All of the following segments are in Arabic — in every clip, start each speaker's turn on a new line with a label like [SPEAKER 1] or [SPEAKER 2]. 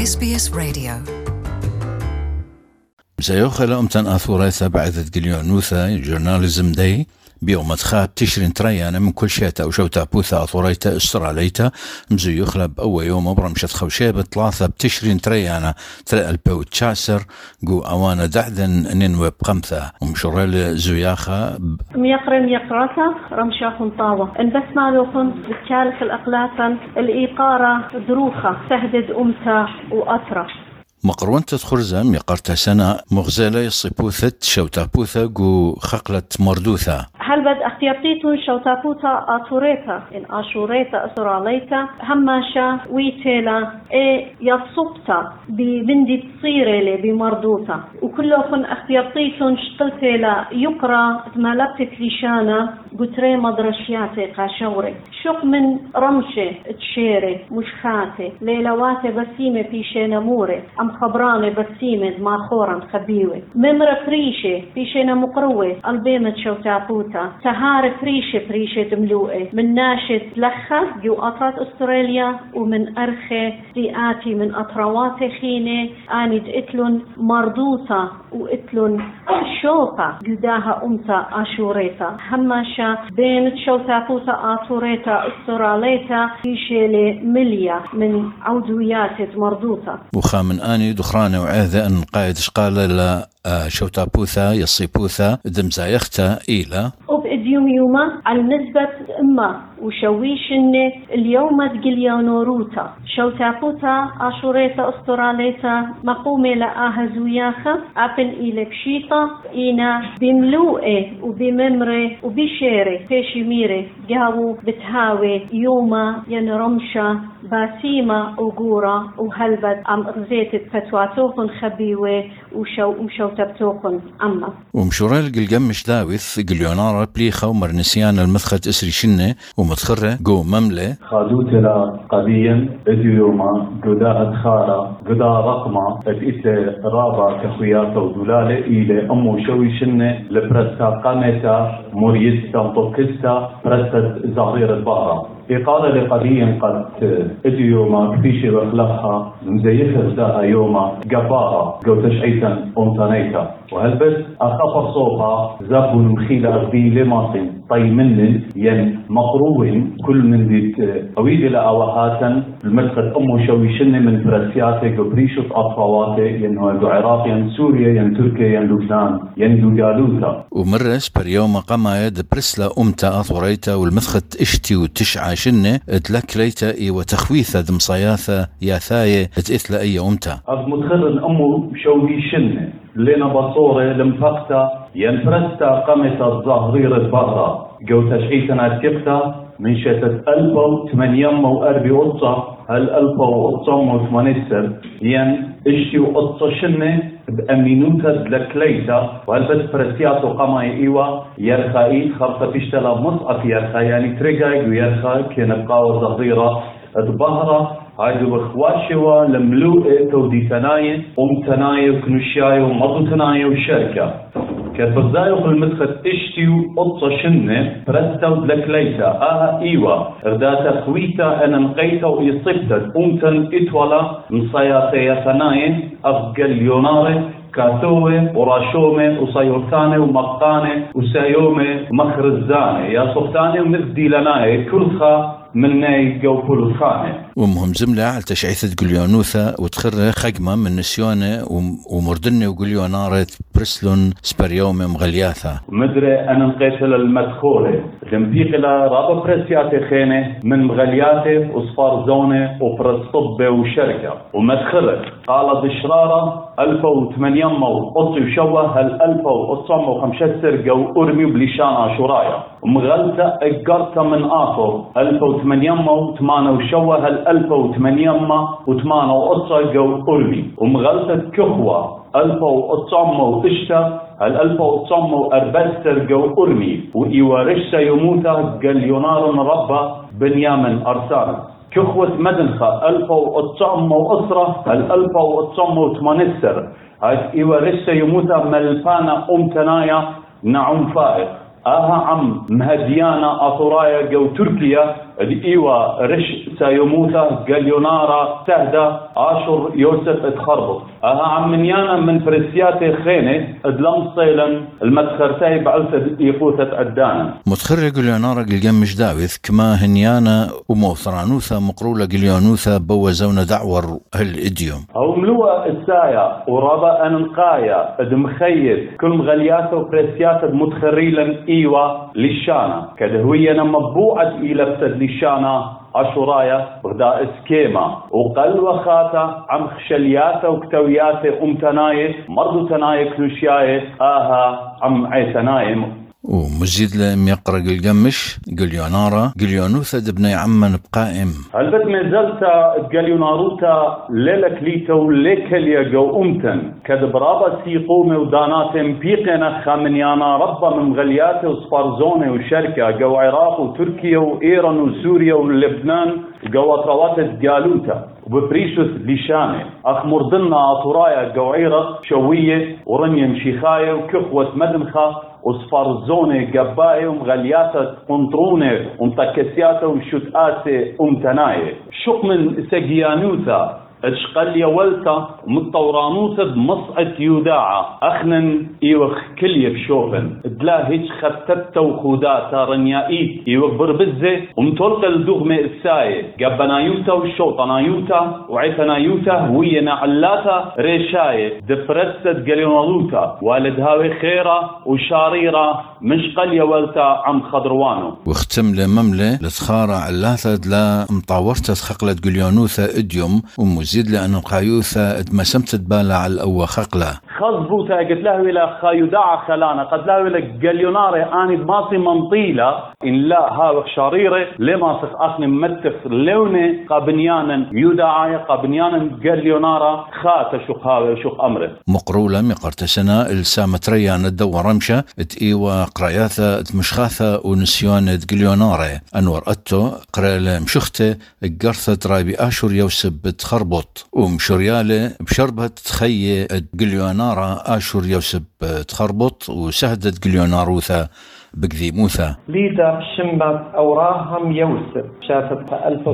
[SPEAKER 1] SBS Radio.
[SPEAKER 2] سيوخل أمتن أثوريثا بعثة قليون نوثا جورناليزم داي بيوم تخاب تشرين تريانا من كل شيء أو شوتا بوثا أثوريتا استراليتا مزو يخلب أو يوم برمشت خوشيبة ثلاثة بتشرين تريانا ترى البو تشاسر جو أوانا دعذن ننوب قمثا ومشرل زياخا
[SPEAKER 3] ميقرن يقرأتا رمشا خنطاوة ان بس مالوخن بالتالف الأقلاتا الإيقارة دروخة تهدد أمتا وأطرة
[SPEAKER 2] مقرون تدخرزم يقرت سنة مغزلة يصيبوثة شوتابوثة جو خقلة مردوثة
[SPEAKER 3] هل بد اختيارتيتون شوتابوتا آتوريتا إن آشوريتا أسراليتا هماشا ويتيلا يصبتا ببندي تصيريلي بمردوثة وكلهم اختيارتيتون شقلتيلا يقرأ مالبت كليشانا قتري مدرشياتي قاشوري شق من رمشة تشيري مشخاتي ليلواتي بسيمة بيشينا موري أم خبراني بسيمة ما خورا خبيوي ممرة فريشة بيشينا مقروة البيمة شوتابوتا سهار فريشة دملوئة من ناشد لخة جو أطرات أستراليا ومن أرخي دياتي من أطروات خينة آني دقتلن مردوطة وقتلن شوطة قداها أمتا آشوريتا هماشا بين شوتابوتا آتوريتا أستراليتا بيشيلي مليا من عودويات مردوطة
[SPEAKER 2] وخامن آني دخرانة وعاذة أن قايد شقالة لا شوتابوثا يصيبوثا دمزايختا إيلا
[SPEAKER 3] وبإديوم يوما على نسبة إما وشويشن اليوم تقليانوروتا شوتابوتا آشوريتا أستراليتا مقومة لآهزوياخا أبن إلى بشيطة إينا بملوئة وبممرة وبشيرة فيشميرة جاو بتهاوي يوما ينرمشا باسيمة وقورة وهلبت أم غزيت فتواتوخن خبيوة وشوتابتوخن أما
[SPEAKER 2] ومشورال قلقمش داوث قليونارا بليخا ومرنسيان المثخت أسري شنة ومتخرة جو مملة
[SPEAKER 4] خادوتلا قديا اديوما قدا ادخارا قدا رقمة اتئت رابا كخوياتا ودولالة إلى أمو شوي شنة لبرستا قامتا مريستا مطوكستا برستا زهير البقرة إقالة لقديا قد اديوما كفيشي بخلقها مزيخ غزاها يوما قبارة جو تشعيتا أمتانيتا وهلبس أخفر صوبها زاب مخيلة أغذي لماطن طيمن ين مقروين كل من ديت أويد لأوهاتا المدخل أمو شويشن من فرسياتي قبريشة أطفواتي ينهو عراق ين سوريا ين تركيا ين لبنان ين دوجالوتا
[SPEAKER 2] ومرس بريوم قمايا دبرسلا أمتا أثوريتا والمثخت اشتي وتشعى شنة تلكليتا إي وتخويثا دمصياثا ياثايا تإثلا أي أمتا
[SPEAKER 4] أف مدخل أمو شويشن لنا بصورة لمفقتا ينفرستا قمتا الظهرير البقرة جو تشعيتنا التقتا من شتت 1840 قطة هل 1818 ين اشتي قطة شنة بأمينوتا دلكليتا وهل بس فرسياتو قماي ايوا يرخايت خرطة بيشتلا مصعف يرخا يعني تريقاي ويرخا كنبقاو ظهيرة الظهرة هايدو بخواشوا لملوء توديتناي أمتناي وكنوشاي ومضوتناي وشركة كالبغزايو في المدخل اشتيو قطة شنة برستو دلكليتا ايوا ارداتا خويتا انا نقيتا ويصبتا أمتن اتولا مصياثيثناي افقل يوناري كاتوه وراشومه وصيورتانه ومقانه وسايومه ومخرزانه يا صفتانه ومثدي لناي كلخا مني جو كلخانه
[SPEAKER 2] ومهم زملة على تشعيثة قليونوثا وتخر خقمة من نسيونة ومردنة وقليونارة برسلون سبريومة مغلياثا
[SPEAKER 4] مدري أنا نقيتل المدخولة دمبيقلا رابا برسياتي خينة من مغلياته وصفار زونة وبرسطبة وشركة ومدخلت قال بشرارة 1800 قطي وشوه هال 1915 جو أرمي بليشان شرايا ومغلطة اقرتها من آخر 1808 وشوه هال 1808 وقصة جو أرمي ومغلطة كخوة 1900 هال 1914 جو أرمي وإيوارشتا يموتا قليونار ربا بنيامن أرسان كخوة مدنخة 1900 هال 1918 هاي إيوارشتا يموتا ملفانا أمتنايا نعم فائق عم مهديانا أطرايا جو تركيا الإيوة رش سايموتا قليونارا تهدى عاشر يوسف اتخربط عم منيانا من فرسياتي خينة ادلم صيلا المدخرتاي بعلسة يقوثة أدانا
[SPEAKER 2] متخرج قليونارا قلقمش داوث كما هنيانا وموثرانوثا مقرولة قليونوثا بوزونا دعور هالإديوم
[SPEAKER 4] أو ملوى السايا ورابا أنقايا ادمخيت كل مغلياته وفرسيات متخريلا إيوة للشانا كدهوية مبوعة إلبتد للشانا عشرايا بغدا اسكيما وقل وخاتا عم خشلياتا وكتوياتا تنايه مرضو تنايه كلوشيايه عم عيتنايه
[SPEAKER 2] ومزيد لم يقرأ قلقمش قليونارا قليونوثا دبني عمان بقائم
[SPEAKER 4] هلبت مزلتا قليوناروتا ليلك ليتو ليكل يقو أمتن كدبرابا سيقومي وداناتم بيقنا خامنيانا ربا من مغلياتي وسبارزوني وشركة قو عراق وتركيا وإيران وسوريا ولبنان قو أطروات الديالوتا وببريشوث ليشاني أخمر ضلنا أطرايا قوعيرة شوية ورنيا مشيخاية وكخوة مدنخة وصفارزوني قبائي ومغلياتة قنطروني ومتكسياتة وشتآتي ومتناية شق من سقيانوثا اشقل يولتا ومتطورانوثا بمصعد يوداعة اخنن ايوخ كلية بشوفن ادلا هيج خطتا وخوداتا رنيائيت ايوخ بربزة ومتولق الدغمة الساية قبنايوتا وشوطنايوتا وعيتنايوتا وينا علاتا ريشاية دفرستت قليونالوتا والدهاوي خيرة وشاريرة مشقل يولتا عم خضروانو
[SPEAKER 2] واختم لمملة لتخارع علاتا دلا مطاورتا تخقلة قليونوثا اديوم ومزيد لأن القايوثا ادمسمت تبالع على الأوى خقلة
[SPEAKER 4] خصبوتا قلت له إلى خايوداع خلانا قد له إلى قليوناري آني دماسي منطيلة إن لا هاوخ شاريرة لما سخ ممتخ لوني قابنيانا يوداعي قابنيانا قليونارا خاتا شق هاوي شق أمره
[SPEAKER 2] مقرولة مقرتسنا السامتريان الدور رمشة اتئيوا قراياثا اتمشخاثا ونسيون قليوناري أنور أتو قرالة مشخته قرثة رايبي آشور يوسب تخربط ومشوريالة بشربة تخيي قليونارا آشور يوسب تخربط وسهدت قليوناروثا بقذيموثا
[SPEAKER 1] ليدا شمت أوراهم يوسف شافت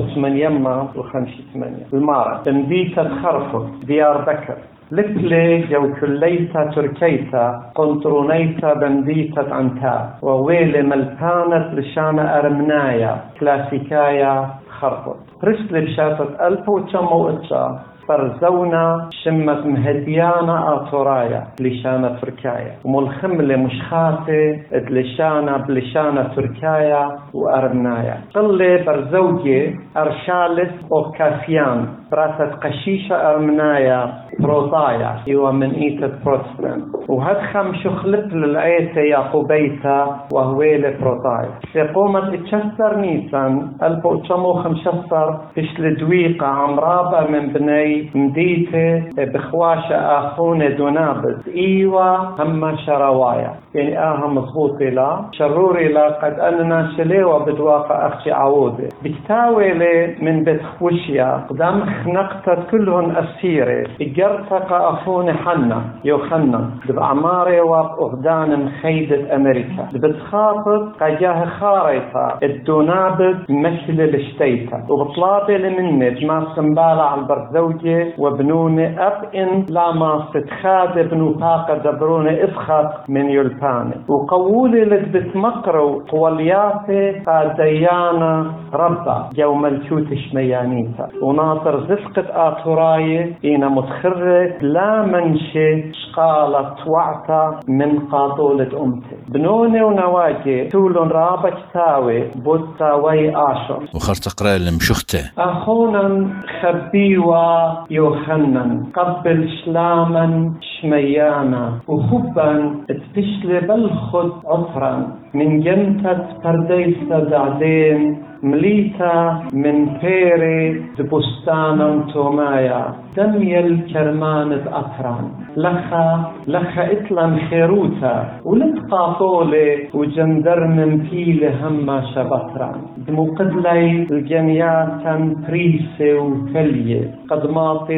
[SPEAKER 1] 1858 المارة تنبيتا تخرفط ديار بكر لكلي جو كليتا تركيتا قنطرونيتا بنديتا عنتا وويلي ملتانت لشانا أرمنايا كلاسيكايا خربط رسلي بشافت 1900 فرزونا شمت مهديانا آطورايا لشانا تركايا وملخملة مشخاتي لشانا بلشانا تركايا وأرمنايا قلي برزوجي أرشالس وكافيان براسة قشيشة أرمنايا بروطايا هو من إيتة بروتستان وهاد خمشو خلط للعيتة يعقوبيتا وهويلة بروطايا يقومت اتشسر نيسان 1915 تشل دويقة عمرابة من بني مديته بخواشة آخونة دونابز إيوة هم شروايا يعني مضبوطي لا شروري لا قد أننا شليوة بدواقع أخشي عوودة بكتاويلة من بيت خوشيا قدام خنقتت كلهن أسيرة إجرتك أخونة حنا يوخنا بأعماري وبأغدان خيدة أمريكا بتخاطب قجاه خارطة الدونابز مثل الشتيتا وبطلابي لمنت ما سنبالة على البرزوجة وبنوني أبئن لا ما ستخاد بنو طاقة دبروني إفخط من يلباني وقولي لك بتمقروا قولياتي قاديانا ربا جو ملشوت شميانيتا وناطر زفقة آطوراي إينا متخرج لا منشي شقالة توعتا من قاطولة أمتي بنوني ونواجي تولون رابك تاوي بوتا وي آشر
[SPEAKER 2] وخرت قرأ لمشخته
[SPEAKER 1] أخونا خبيوا يوحنن قبل شلاما شميانا وخبا تفشل بالخد عطرا من جنتة برديسة دعدين مليتا من بيري دبستانا تومايا دمي الكرمان أطران لخا إطلا خيروتا ولتقاطولي وجندر من بيلي هما شبطران دمقدلي الجنياتا بريسي وفلية قد ماطي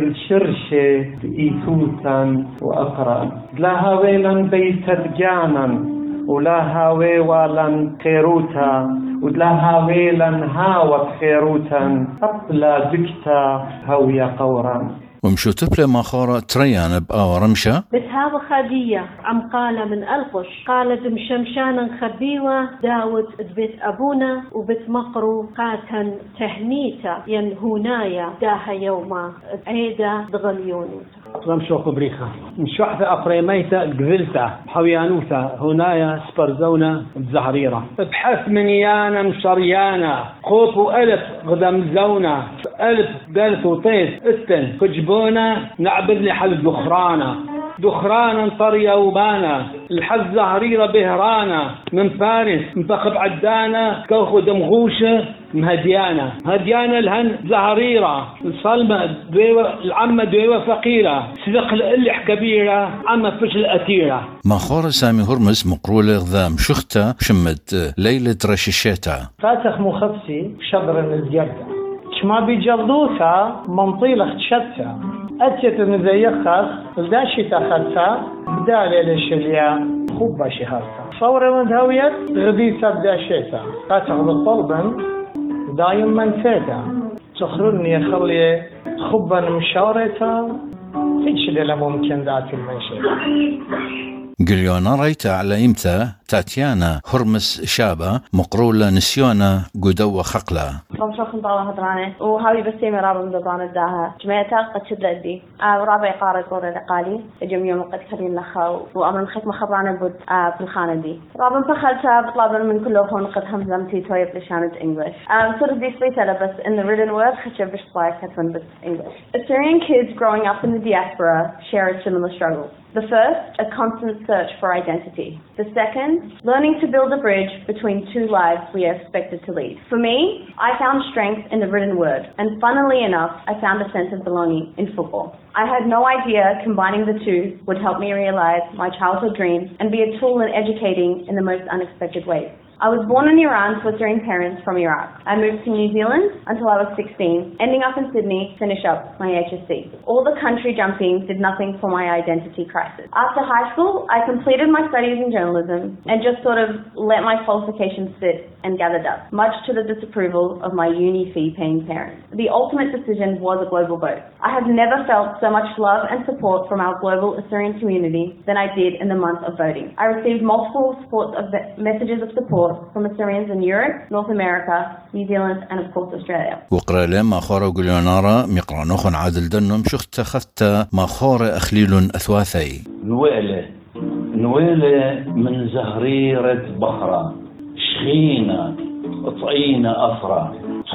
[SPEAKER 1] الشرشة إيتوتا وأقران دلاها ويلا بيتت جانا ولا هاوي ولن خيروتا ولا هاوي لن هاوت خيروتا قبل بكتا هويا قورا
[SPEAKER 2] ومشو تبلي مخورة تريان بآو رمشة
[SPEAKER 3] بتهاب خدية عم قال من ألقش قالت مشمشانا خبيوة داود بيت أبونا وبيت مقرو قاتن تهنيتا ينهونايا داها يوما عيدا دغليونوتا
[SPEAKER 5] رمشو قبريخة مشوحة أقريميتا قبلتا حويانوتا هنايا سبرزونا بزهريرة ابحث من يانا مشريانا خوطو ألف غدم زونا ألف دالت وطيس استن كجبونا نعبد لحل دخرانا طريا وبانا الحز زهريرة بهرانا من فارس منتخب عدانا كوخو دمغوشة هديانا الهن زهريرة الصلمة دويوة العمة دويوة فقيرة سلق القلح كبيرة عمة فشل أثيرة
[SPEAKER 2] مخورة سامي هرمز مقرولة غذا مشختة شمت ليلة رشيشيتا
[SPEAKER 6] فاتخ مخفسي شبر الزيادة شما بيجلدوها منطيلة تشتها أتيت نزيخخ لداشي تاخدتها بدالي لشليا خوبة شهرتها صورة من هويت غديتها بداشيتها فاتخ بالطلبا دايم منفيتها تخرجني خلي خوبا مشارتها فيش ليلة ممكن ذات المنشية
[SPEAKER 2] قليونا ريتا على إمتى تاتيانا هرمس شابة مقرولة نسيونا قدوة خقلة
[SPEAKER 7] رمشو خنطاوة هدرانة وهاوي بسيمي رابا مدبانة داها جمعتا قد شدلت دي ورابا يقاري قوري لقالي جم يوم قد كريم لخاو وأمر الختمة خبرانة بود في الخانة دي رابا مفخلتها بطلابا من كله هون قد همزمتي تويب لشانة English sort of these three syllabus in the written word خشب بشطاية كتون بس English. Assyrian kids growing up in the diaspora share a similar struggle. The first, a constant search for identity. The second, learning to build a bridge between two lives we are expected to lead. For me, I found strength in the written word, and funnily enough, I found a sense of belonging in football. I had no idea combining the two would help me realize my childhood dreams and be a tool in educating in the most unexpected ways. I was born in Iran to Assyrian parents from Iraq. I moved to New Zealand until I was 16, ending up in Sydney to finish up my HSC. All the country jumping did nothing for my identity crisis. After high school, I completed my studies in journalism and just sort of let my qualifications sit and gather dust, much to the disapproval of my uni fee-paying parents. The ultimate decision was a global vote. I have never felt so much love and support from our global Assyrian community than I did in the month of voting. I received multiple messages of support from Assyrians in Europe, North America, New Zealand, and of course Australia.
[SPEAKER 2] وقرأ لما خورة قليونارا مقرانوخن عادل دنم شخت خدت ما خورة أخليل أثواثي
[SPEAKER 4] نويلة من زهريرة بخرة شخينة طعينة أفرة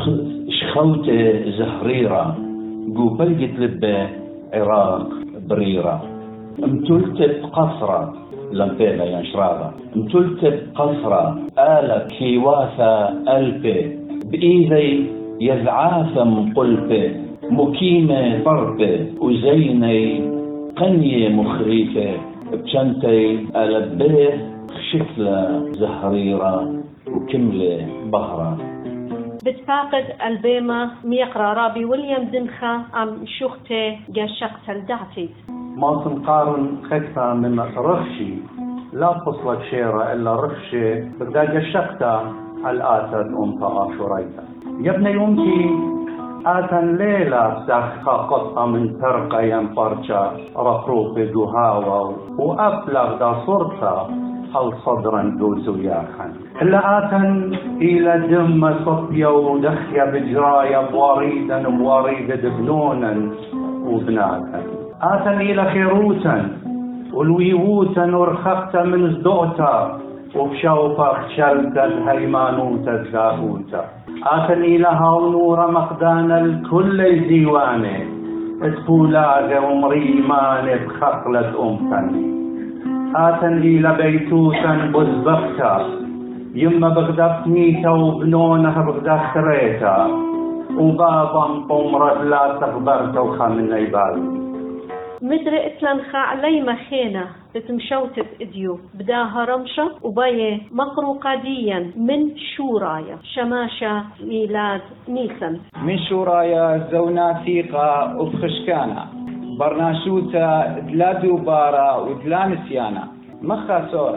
[SPEAKER 4] شخوتة زهريرة قوبلقت لبة عراق بريرة امتلتت قصرة لمبيلا ينشرابة امتلتت قصرة آلة كيواثة ألبة بإيذي يذعاثة مقلبة مكيمة طربة وزيني قنية مخريفة بشنتي ألبيه شكلة زهريرة وكملة بهرة
[SPEAKER 3] بتفاقد البيمة ميقرا رابي ويليام دنخا عم شوختي جاشقت الدعتي
[SPEAKER 1] ما تنقارن خكتا من رخشي لا تصلك شيرة إلا رخشي بدأ جاشقتا الآتت أمتا آشوريتا يا ابني يمكي آتن ليلة سخا قطة من ترقى ينفرشا رقروق دهاوة وأبلغ دا صرتا هل صدرا دوزو ياخن إلا آتن إلى دم صبيا ودخيا بجرايا بواريدا دبنونا وبناتا آتن إلى خيروتا والويوتا ورخقتا من زدوتا وبشوفا خشلتا الهيمانوتا الزاهوتا آتن إلى هاونورا مقدانا الكل زيوانه اسبولاغ ومريمان بخقلة أمتن آتن إلى بيتوتا بزبختا يما بغدا فنيتا وبنونها بغدا خريتا وبابا قمرت لا تخبرتا وخامن عبادي
[SPEAKER 3] مدري إتلان علي مخينة بتمشوتت إديو بداها رمشة وبايه مقرو قاديا من شورايا شماشة ميلاد نيسان
[SPEAKER 8] من شورايا زونا ثيقة وبخشكانا برناشوتا دلا دوبارا ودلا نسيانا مخا سورة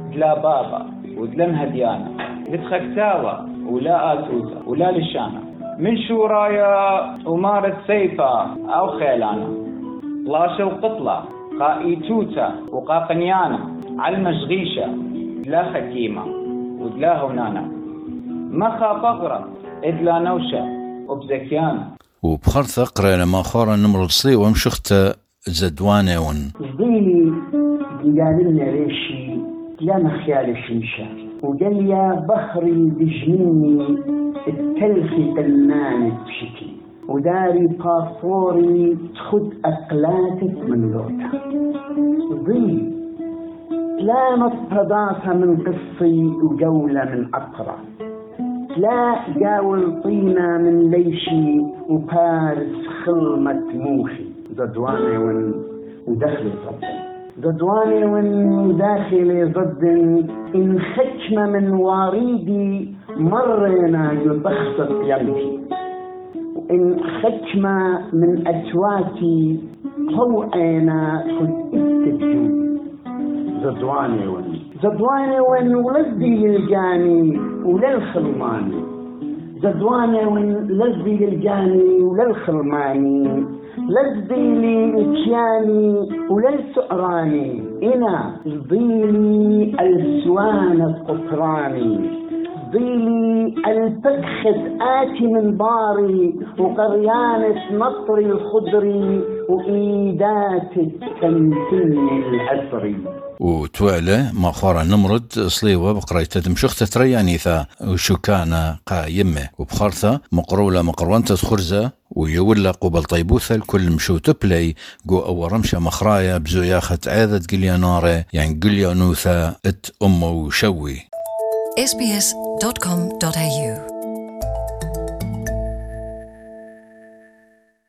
[SPEAKER 8] دلا بابا ودلا مهديانا لتخكتاوة ولا آتوزة ولا لشانا من شورايا ومارت سيفا أو خيلانا طلاشة وقطلة قائتوتا وقاقنيانا علمشغيشة دلا خكيمة ودلا هونانا مخا بغرة إدلا نوشة وبزكيانا
[SPEAKER 2] وبخرثة قرأ لما خورا نمرض صلي ومشخت زدوانة ون
[SPEAKER 9] ضيني قالنا ريشي لا مخيال الشمشة وقال يا بخري بجنيني التلخي تلماني بشكي وداري باسوري تخد أقلاتك من لوتا ضي لا مصطداتها من قصي وجولة من أقرأ لا جاول طينة من ليشي وبارس خلمة موخي زدواني ودخل ضد زدواني وداخل ضد إن خشمة من واريدي مرنا يبخصت يمتي وإن خشمة من أجواتي طوعنا خد التجود زدواني ولدي الجاني وللخلماني زدواني ولدي الجاني وللخلماني لذي لي الكياني وللسؤراني إنا ضيلي السوان القطراني ضيلي الفكخة آتي من باري وقريانة نطري الخضري وإيدات التمثيل العطري
[SPEAKER 2] وتوالى ما خورا نمرد صليوة بقريتة دمشخت ريانيثا وشوكانا قايمة وبخارثة مقرولة مقروانة خرزة ويولا قبل طيبوثة الكل مشو تبلي قو أو رمشة مخرايا بزوياخة عادة قليانارة يعني قليانوثة ات أمو شوي.
[SPEAKER 10] sbs.com.au